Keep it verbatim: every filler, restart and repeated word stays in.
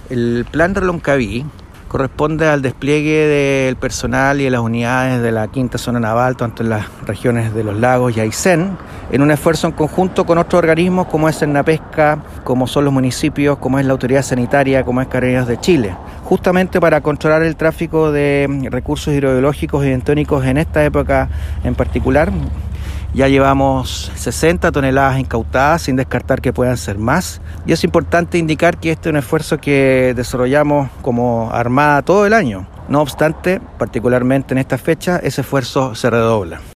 El plan Reloncaví corresponde al despliegue del personal y de las unidades de la quinta zona naval, tanto en las regiones de los lagos y Aysén, en un esfuerzo en conjunto con otros organismos como es Cernapesca, como son los municipios, como es la Autoridad Sanitaria, como es Carabineros de Chile, justamente para controlar el tráfico de recursos hidrobiológicos y bentónicos en esta época en particular. Ya llevamos sesenta toneladas incautadas, sin descartar que puedan ser más. Y es importante indicar que este es un esfuerzo que desarrollamos como Armada todo el año. No obstante, particularmente en esta fecha, ese esfuerzo se redobla.